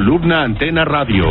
Columna Antena Radio.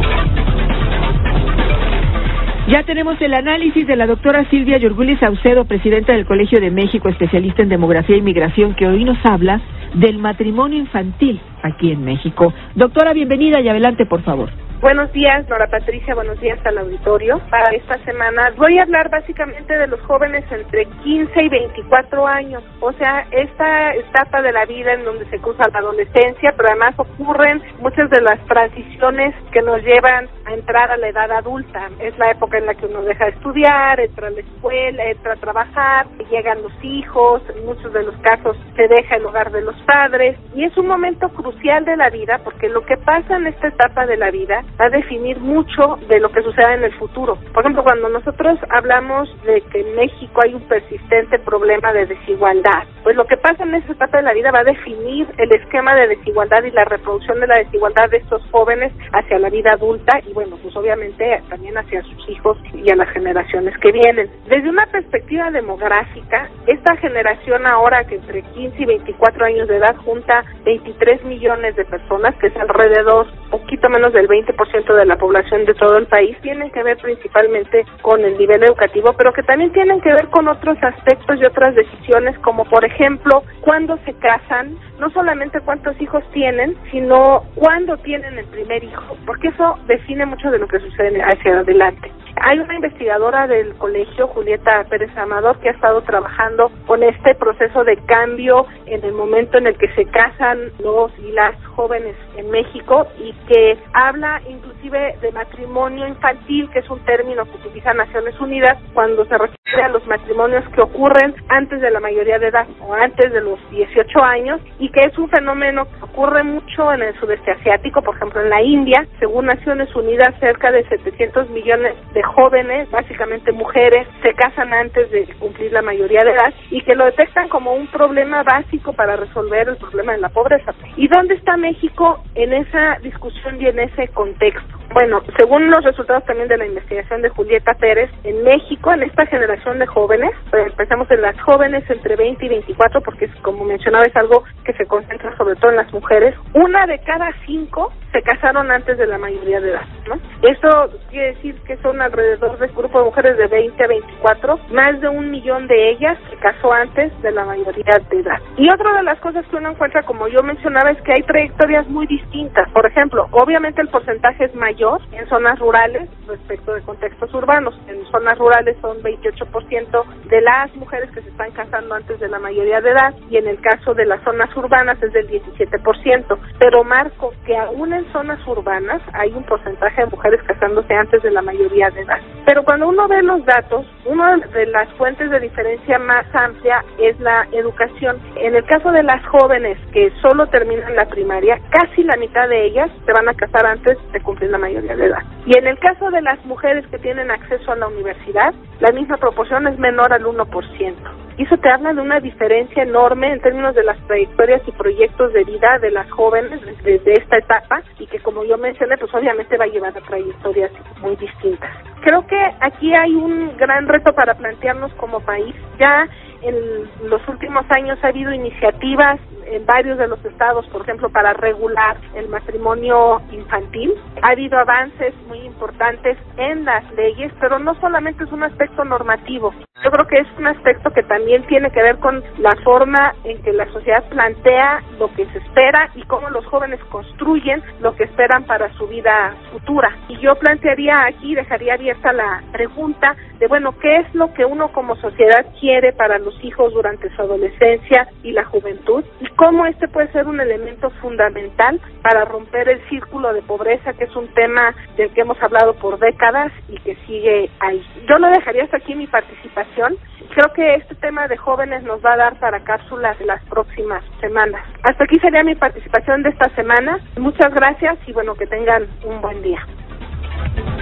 Ya tenemos el análisis de la doctora Silvia Yorguli Saucedo, presidenta del Colegio de México, especialista en demografía y migración, que hoy nos habla del matrimonio infantil aquí en México. Doctora, bienvenida y adelante, por favor. Buenos días, Nora Patricia, buenos días al auditorio. Para esta semana voy a hablar básicamente de los jóvenes entre 15 y 24 años, o sea, esta etapa de la vida en donde se cruza la adolescencia, pero además ocurren muchas de las transiciones que nos llevan a entrar a la edad adulta. Es la época en la que uno deja de estudiar, entra a la escuela, entra a trabajar, llegan los hijos, en muchos de los casos se deja el hogar de los padres, y es un momento crucial de la vida porque lo que pasa en esta etapa de la vida va a definir mucho de lo que suceda en el futuro. Por ejemplo, cuando nosotros hablamos de que en México hay un persistente problema de desigualdad, pues lo que pasa en esa etapa de la vida va a definir el esquema de desigualdad y la reproducción de la desigualdad de estos jóvenes hacia la vida adulta y bueno, pues obviamente también hacia sus hijos y a las generaciones que vienen. Desde una perspectiva demográfica, esta generación ahora que entre 15 y 24 años de edad junta 23 millones de personas, que es alrededor, poquito menos del 20% de la población de todo el país, tienen que ver principalmente con el nivel educativo, pero que también tienen que ver con otros aspectos y otras decisiones, como por ejemplo, cuándo se casan, no solamente cuántos hijos tienen, sino cuándo tienen el primer hijo, porque eso define mucho de lo que sucede hacia adelante. Hay una investigadora del colegio, Julieta Pérez Amador, que ha estado trabajando con este proceso de cambio en el momento en el que se casan los y las jóvenes en México y que habla inclusive de matrimonio infantil, que es un término que utiliza Naciones Unidas cuando se refiere a los matrimonios que ocurren antes de la mayoría de edad o antes de los 18 años y que es un fenómeno que ocurre mucho en el sudeste asiático, por ejemplo en la India. Según Naciones Unidas, cerca de 700 millones de jóvenes, básicamente mujeres, se casan antes de cumplir la mayoría de edad y que lo detectan como un problema básico para resolver el problema de la pobreza. ¿Y dónde está México en esa discusión y en ese contexto? Bueno, según los resultados también de la investigación de Julieta Pérez, en México, en esta generación de jóvenes, empezamos en las jóvenes entre 20 y 24, porque como mencionaba es algo que se concentra sobre todo en las mujeres, 1 de cada 5 se casaron antes de la mayoría de edad, ¿no? Eso quiere decir que son alrededor de un grupo de mujeres de 20 a 24, más de 1 millón de ellas se casó antes de la mayoría de edad. Y otra de las cosas que uno encuentra, como yo mencionaba, es que hay trayectorias muy distintas. Por ejemplo, obviamente el porcentaje es mayor en zonas rurales respecto de contextos urbanos. En zonas rurales son 28% de las mujeres que se están casando antes de la mayoría de edad y en el caso de las zonas urbanas es del 17%. Pero marco que aún en zonas urbanas hay un porcentaje de mujeres casándose antes de la mayoría de edad. Pero cuando uno ve los datos, una de las fuentes de diferencia más amplia es la educación. En el caso de las jóvenes que solo terminan la primaria, casi la mitad de ellas se van a casar antes de cumplir la mayoría de edad. Y en el caso de las mujeres que tienen acceso a la universidad, la misma proporción es menor al 1%. Y eso te habla de una diferencia enorme en términos de las trayectorias y proyectos de vida de las jóvenes desde esta etapa y que, como yo mencioné, pues obviamente va a llevar a trayectorias muy distintas. Creo que aquí hay un gran reto para plantearnos como país. Ya en los últimos años ha habido iniciativas en varios de los estados, por ejemplo, para regular el matrimonio infantil. Ha habido avances muy importantes en las leyes, pero no solamente es un aspecto normativo. Yo creo que es un aspecto que también tiene que ver con la forma en que la sociedad plantea lo que se espera y cómo los jóvenes construyen lo que esperan para su vida futura. Y yo plantearía aquí, dejaría abierta la pregunta de, bueno, ¿qué es lo que uno como sociedad quiere para los hijos durante su adolescencia y la juventud? Y cómo este puede ser un elemento fundamental para romper el círculo de pobreza, que es un tema del que hemos hablado por décadas y que sigue ahí. Yo lo dejaría hasta aquí mi participación. Creo que este tema de jóvenes nos va a dar para cápsulas las próximas semanas. Hasta aquí sería mi participación de esta semana. Muchas gracias y bueno, que tengan un buen día.